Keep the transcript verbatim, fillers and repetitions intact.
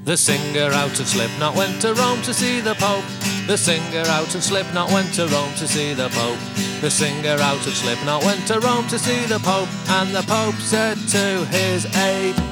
The singer out of Slipknot went to Rome to see the Pope. The singer out of Slipknot went to Rome to see the Pope. The singer out of Slipknot went to Rome to see the Pope. And the Pope said to his aide,